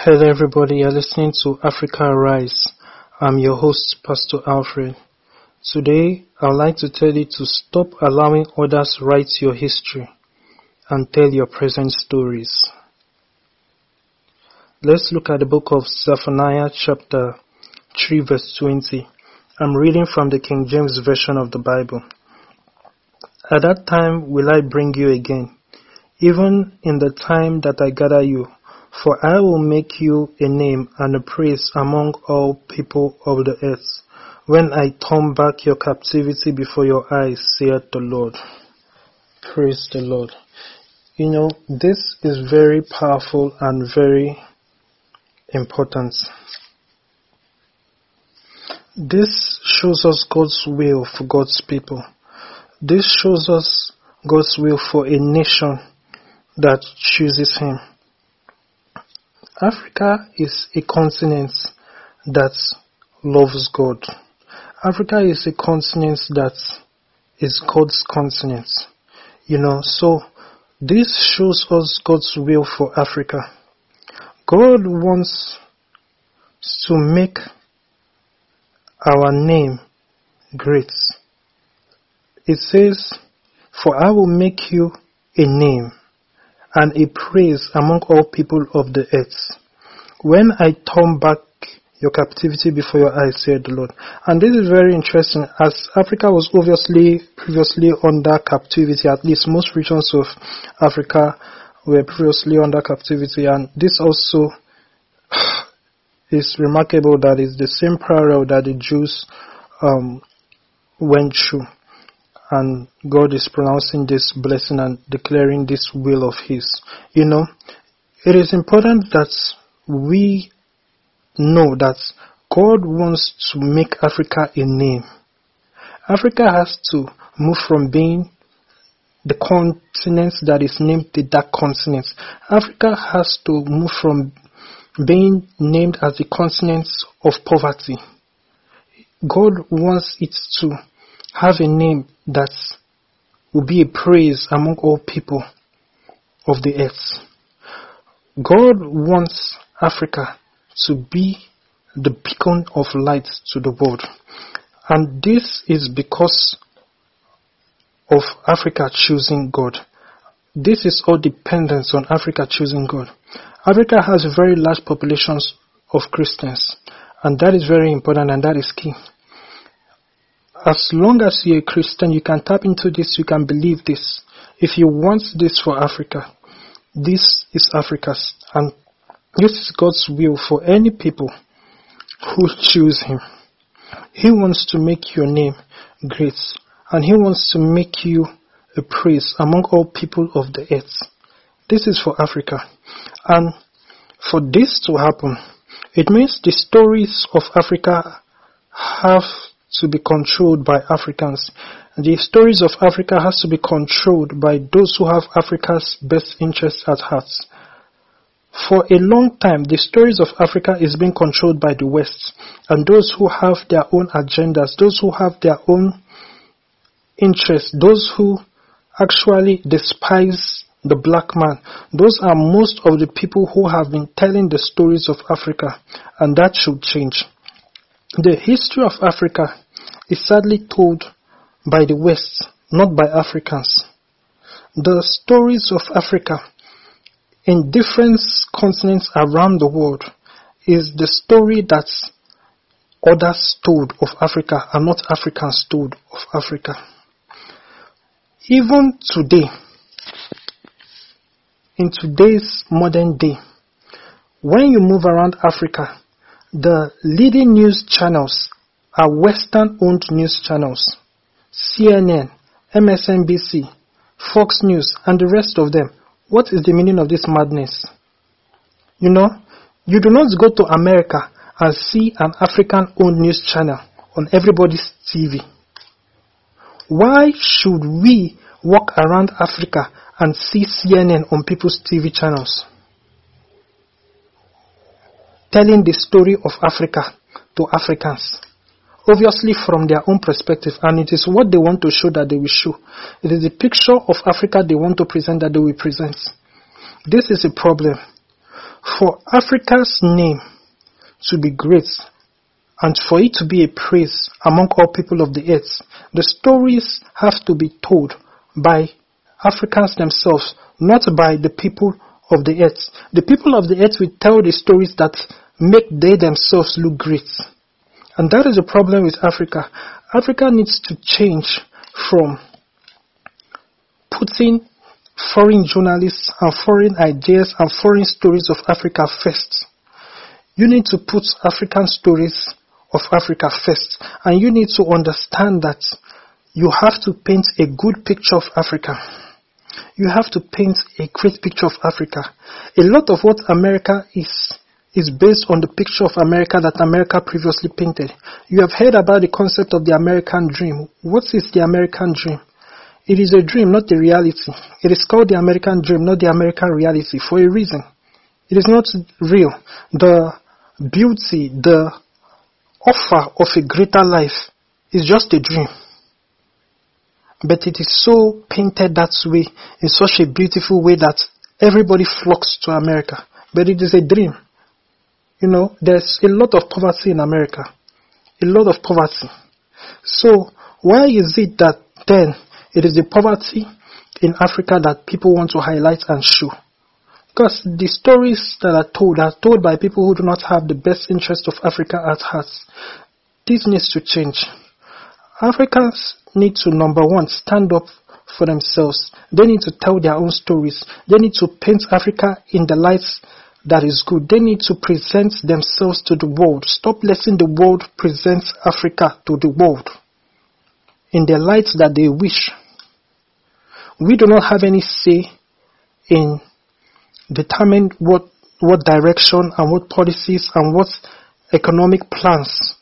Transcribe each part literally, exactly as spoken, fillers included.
Hello everybody, you're listening to Africa Rise. I'm your host, Pastor Alfred. Today, I'd like to tell you to stop allowing others write your history and tell your present stories. Let's look at the book of Zephaniah chapter three verse twenty. I'm reading from the King James Version of the Bible. At that time will I bring you again, even in the time that I gather you. For I will make you a name and a praise among all people of the earth, when I turn back your captivity before your eyes, saith the Lord. Praise the Lord. You know, this is very powerful and very important. This shows us God's will for God's people. This shows us God's will for a nation that chooses Him. Africa is a continent that loves God. Africa is a continent that is God's continent. You know, so this shows us God's will for Africa. God wants to make our name great. It says, for I will make you a name and a praise among all people of the earth, when I turn back your captivity before your eyes, said the Lord. And this is very interesting, as Africa was obviously previously under captivity. At least most regions of Africa were previously under captivity, and this also is remarkable that it's the same parallel that the Jews um, went through. And God is pronouncing this blessing and declaring this will of His. You know, it is important that we know that God wants to make Africa a name. Africa has to move from being the continent that is named the dark continent. Africa has to move from being named as the continent of poverty. God wants it to have a name that will be a praise among all people of the earth. God wants Africa to be the beacon of light to the world. And this is because of Africa choosing God. This is all dependent on Africa choosing God. Africa has very large populations of Christians, and that is very important, and that is key. As long as you're a Christian, you can tap into this, you can believe this. If you want this for Africa, this is Africa's, and this is God's will for any people who choose Him. He wants to make your name great, and He wants to make you a praise among all people of the earth. This is for Africa. And for this to happen, it means the stories of Africa have to be controlled by Africans. The stories of Africa has to be controlled by those who have Africa's best interests at heart. For a long time, the stories of Africa is being controlled by the West, and those who have their own agendas, those who have their own interests, those who actually despise the black man. Those are most of the people who have been telling the stories of Africa, and that should change. The history of Africa is sadly told by the West, not by Africans. The stories of Africa in different continents around the world is the story that others told of Africa and not Africans told of Africa. Even today, in today's modern day, when you move around Africa, the leading news channels are Western-owned news channels. C N N, M S N B C, Fox News, and the rest of them. What is the meaning of this madness? You know, you do not go to America and see an African-owned news channel on everybody's T V. Why should we walk around Africa and see C N N on people's T V channels, telling the story of Africa to Africans? Obviously from their own perspective, and it is what they want to show that they will show. It is the picture of Africa they want to present that they will present. This is a problem. For Africa's name to be great and for it to be a praise among all people of the earth, the stories have to be told by Africans themselves, not by the people of the earth. The people of the earth will tell the stories that make they themselves look great. And that is the problem with Africa. Africa needs to change from putting foreign journalists and foreign ideas and foreign stories of Africa first. You need to put African stories of Africa first. And you need to understand that you have to paint a good picture of Africa. You have to paint a great picture of Africa. A lot of what America is, is based on the picture of America that America previously painted. You have heard about the concept of the American dream. What is the American dream? It is a dream, not the reality. It is called the American dream, not the American reality, for a reason. It is not real. The beauty, the offer of a greater life is just a dream. But it is so painted that way, in such a beautiful way that everybody flocks to America. But it is a dream. You know, there's a lot of poverty in America. A lot of poverty. So, why is it that then it is the poverty in Africa that people want to highlight and show? Because the stories that are told are told by people who do not have the best interest of Africa at heart. This needs to change. Africans need to, number one, stand up for themselves. They need to tell their own stories. They need to paint Africa in the light that is good. They need to present themselves to the world. Stop letting the world present Africa to the world in the light that they wish. We do not have any say in determining what, what direction and what policies and what economic plans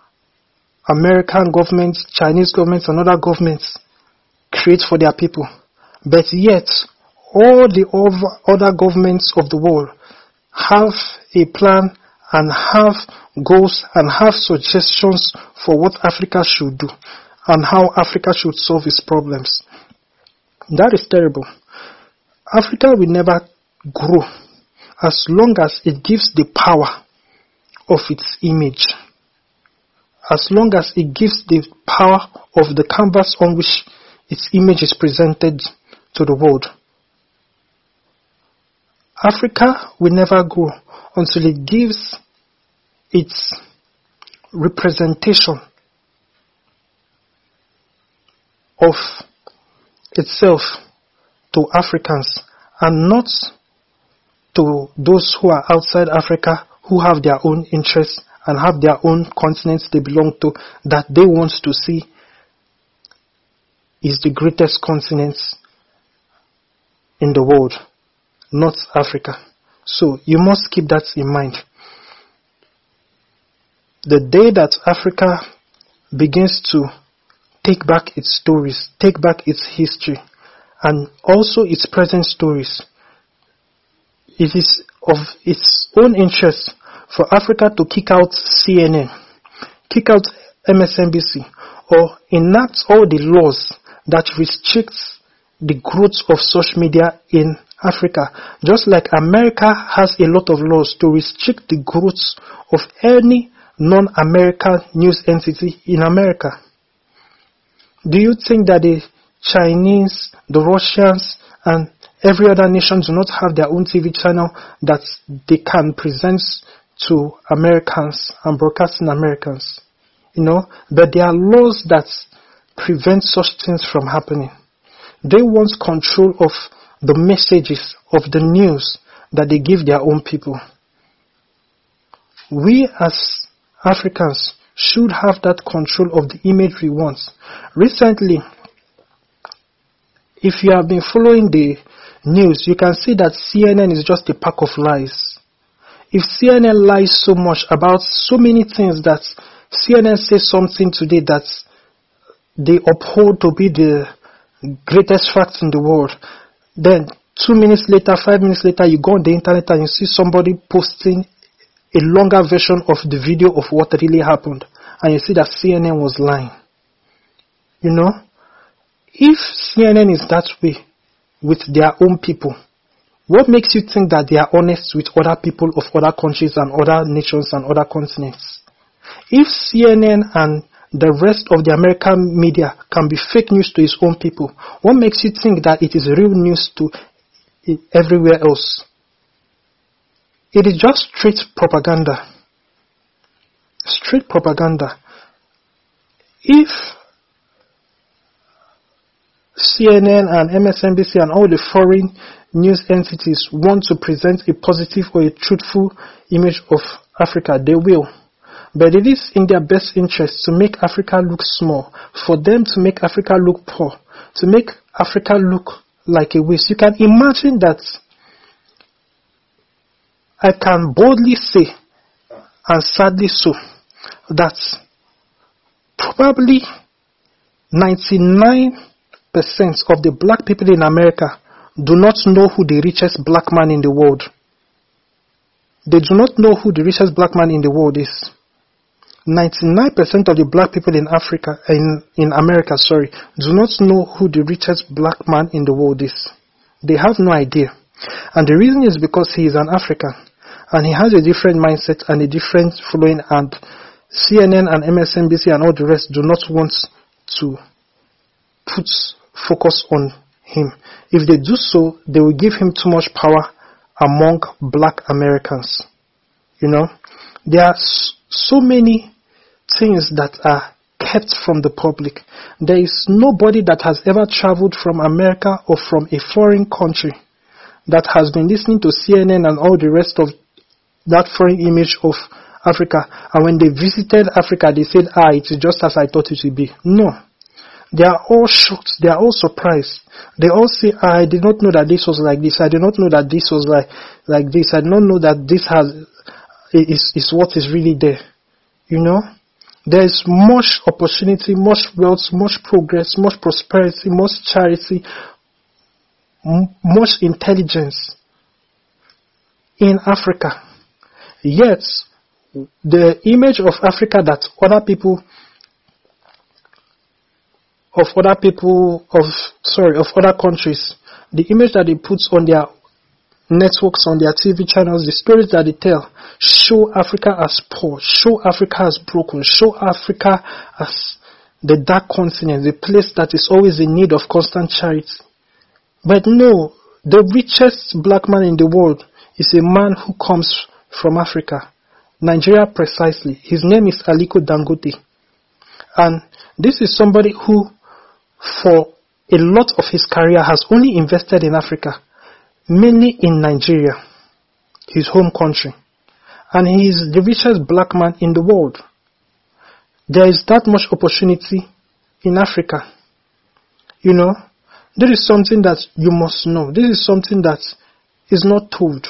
American governments, Chinese governments, and other governments create for their people. But yet, all the other governments of the world have a plan and have goals and have suggestions for what Africa should do and how Africa should solve its problems. That is terrible. Africa will never grow as long as it gives the power of its image. As long as it gives the power of the canvas on which its image is presented to the world. Africa will never grow until it gives its representation of itself to Africans and not to those who are outside Africa who have their own interests and have their own continents they belong to that they want to see is the greatest continent in the world, not Africa. So you must keep that in mind. The day that Africa begins to take back its stories, take back its history, and also its present stories, it is of its own interest for Africa to kick out C N N, kick out M S N B C, or enact all the laws that restrict the growth of such media in Africa. Just like America has a lot of laws to restrict the growth of any non-American news entity in America. Do you think that the Chinese, the Russians, and every other nation do not have their own T V channel that they can present to Americans and broadcasting Americans? You know, but there are laws that prevent such things from happening. They want control of the messages of the news that they give their own people. We as Africans should have that control of the image we want. Recently, if you have been following the news, you can see that C N N is just a pack of lies. If C N N lies so much about so many things that C N N says something today that they uphold to be the greatest facts in the world, then two minutes later, five minutes later, you go on the internet and you see somebody posting a longer version of the video of what really happened, and you see that C N N was lying. You know, if C N N is that way with their own people, What makes you think that they are honest with other people of other countries and other nations and other continents? If C N N and the rest of the American media can be fake news to its own people, what makes you think that it is real news to everywhere else? It is just straight propaganda. Straight propaganda. If C N N and M S N B C and all the foreign news entities want to present a positive or a truthful image of Africa, they will. But it is in their best interest to make Africa look small, for them to make Africa look poor, to make Africa look like a waste. You can imagine that I can boldly say, and sadly so, that probably ninety-nine percent of the black people in America do not know who the richest black man in the world. They do not know who the richest black man in the world is. ninety-nine percent of the black people in Africa, in, in America, sorry, do not know who the richest black man in the world is. They have no idea. And the reason is because he is an African. And he has a different mindset and a different following, and C N N and M S N B C and all the rest do not want to put focus on him. If they do so, they will give him too much power among black Americans. You know, there are so many things that are kept from the public. There is nobody that has ever traveled from America or from a foreign country that has been listening to C N N and all the rest of that foreign image of Africa, and when they visited Africa, they said, ah, it is just as I thought it would be. No. They are all shocked. They are all surprised. They all say, ah, I did not know that this was like this. I did not know that this was like, like this. I did not know that this has, is, is what is really there. You know? There is much opportunity, much wealth, much progress, much prosperity, much charity, m- much intelligence in Africa. Yet, the image of Africa that other people, of other people, of, sorry, of other countries, the image that they put on their networks, on their T V channels, the stories that they tell, show Africa as poor, show Africa as broken, show Africa as the dark continent, the place that is always in need of constant charity. But no, the richest black man in the world is a man who comes from Africa, Nigeria precisely. His name is Aliko Dangote. And this is somebody who, for a lot of his career, has only invested in Africa, mainly in Nigeria, his home country. And he is the richest black man in the world. There is that much opportunity in Africa. You know, this is something that you must know. This is something that is not told.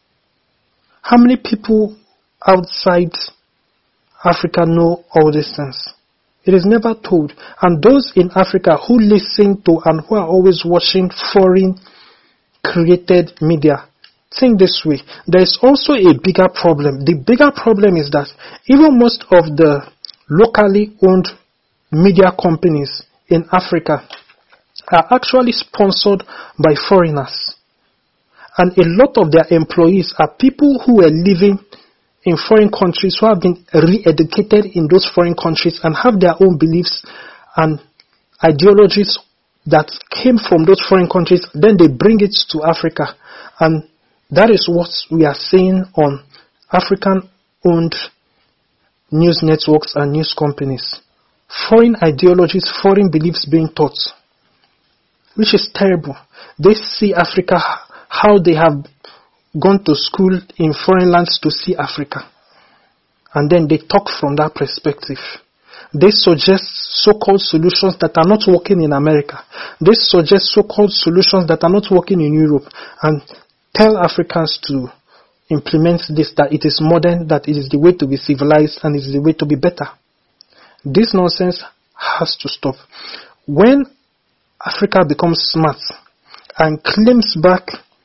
How many people outside Africa know all these things? It is never told. And those in Africa who listen to and who are always watching foreign created media, think this way. There is also a bigger problem. The bigger problem is that even most of the locally owned media companies in Africa are actually sponsored by foreigners. And a lot of their employees are people who were living in foreign countries, who have been re-educated in those foreign countries and have their own beliefs and ideologies that came from those foreign countries. Then they bring it to Africa. And that is what we are seeing on African-owned news networks and news companies. Foreign ideologies, foreign beliefs being taught, which is terrible. They see Africa how they have gone to school in foreign lands to see Africa. And then they talk from that perspective. They suggest so-called solutions that are not working in America. They suggest so-called solutions that are not working in Europe and tell Africans to implement this, that it is modern, that it is the way to be civilized and it is the way to be better. This nonsense has to stop. When Africa becomes smart and claims back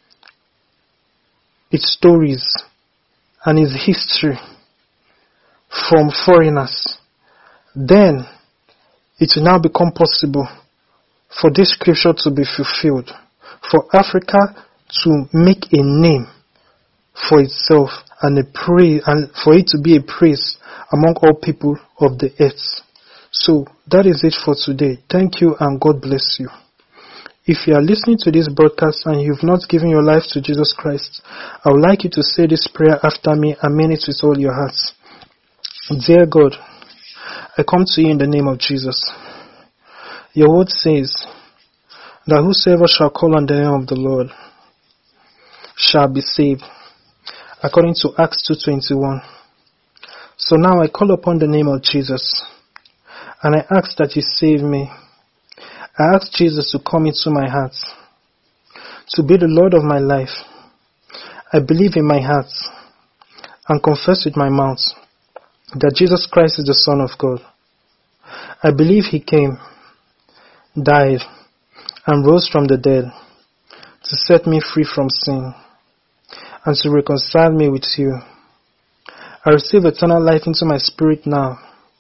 its stories and its history from foreigners, then it will now become possible for this scripture to be fulfilled, for Africa to make a name for itself and a praise, and for it to be a praise among all people of the earth. So that is it for today. Thank you and God bless you. If you are listening to this broadcast and you've not given your life to Jesus Christ, I would like you to say this prayer after me and mean it with all your hearts. Dear God, I come to you in the name of Jesus. Your word says that whosoever shall call on the name of the Lord shall be saved, according to Acts two twenty-one. So now I call upon the name of Jesus, and I ask that you save me. I ask Jesus to come into my heart, to be the Lord of my life. I believe in my heart and confess with my mouth that Jesus Christ is the Son of God. I believe He came, died, and rose from the dead to set me free from sin and to reconcile me with you. I receive eternal life into my spirit now.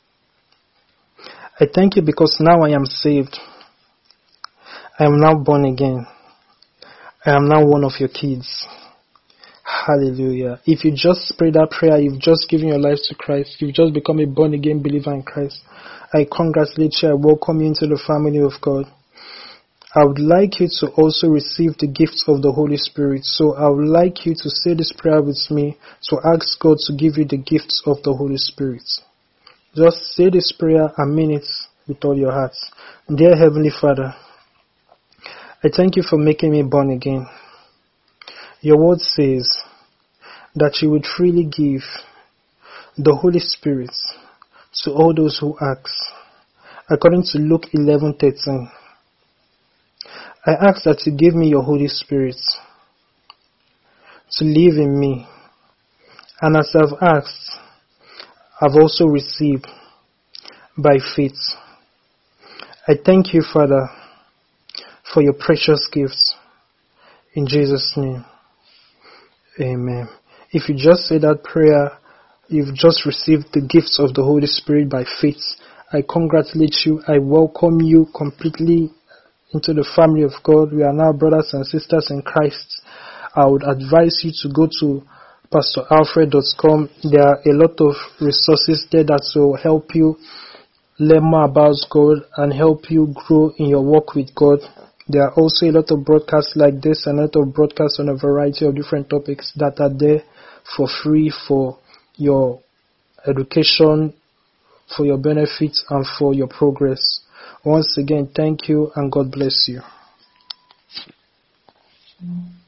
I thank you because now I am saved. I am now born again. I am now one of your kids. Hallelujah. If you just prayed that prayer, you've just given your life to Christ. You've just become a born again believer in Christ. I congratulate you. I welcome you into the family of God. I would like you to also receive the gifts of the Holy Spirit. So I would like you to say this prayer with me to ask God to give you the gifts of the Holy Spirit. Just say this prayer and mean it with all your hearts. Dear Heavenly Father, I thank you for making me born again. Your word says that you would freely give the Holy Spirit to all those who ask, according to Luke eleven thirteen. I ask that you give me your Holy Spirit to live in me. And as I've asked, I've also received by faith. I thank you, Father, for your precious gifts. In Jesus' name, amen. If you just say that prayer, you've just received the gifts of the Holy Spirit by faith. I congratulate you. I welcome you completely into the family of God. We are now brothers and sisters in Christ. I would advise you to go to pastor alfred dot com. There are a lot of resources there that will help you learn more about God and help you grow in your walk with God. There are also a lot of broadcasts like this and a lot of broadcasts on a variety of different topics that are there for free for your education, for your benefit, and for your progress. Once again, thank you and God bless you.